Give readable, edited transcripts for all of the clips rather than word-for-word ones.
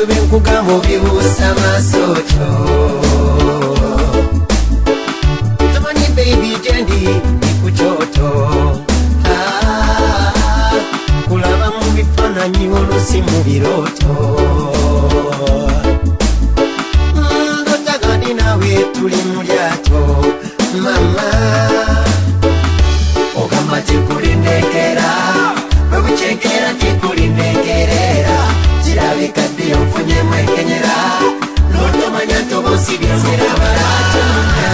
Kugamo biusa masocho Tamani baby jendi nikuchoto Kulaba mubifana nyolo si mubiroto Ndotagani nawe tuli mulyato Mama Ogamba tikulindekera Babuchekera tikulindekerera Chirabika dio mfunye mwekenyera Loto manyato bosi biazera Rajanunya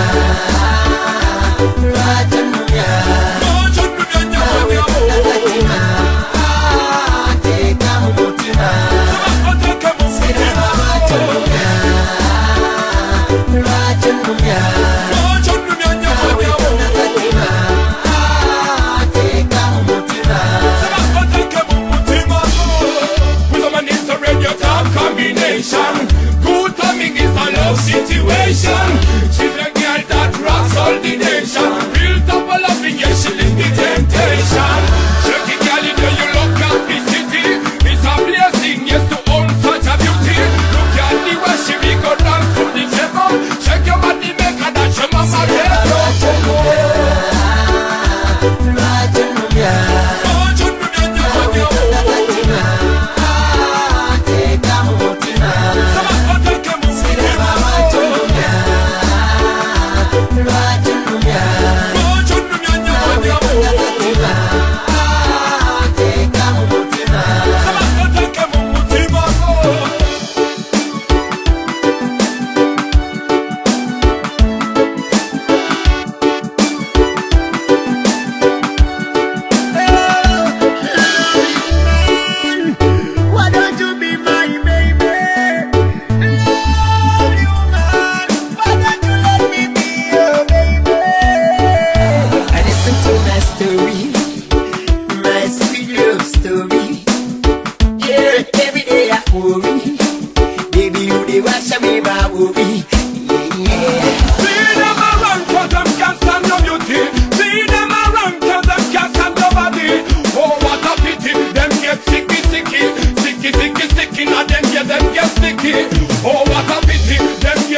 Rajanunya Nagatima Teka mumutima Siraba Rajanunya Rajanunya Nagatima Teka mumutima Combination. Good timing is a love situation. She's a girl that rocks all the nation. Real top of loving, yes, she lives the temptation. Check it, girl, you you look at the city. It's a blessing, yes, to own such a beauty. Look at the way she be go down to the table. Check your body, make her that your mama get Oh, what a pity, them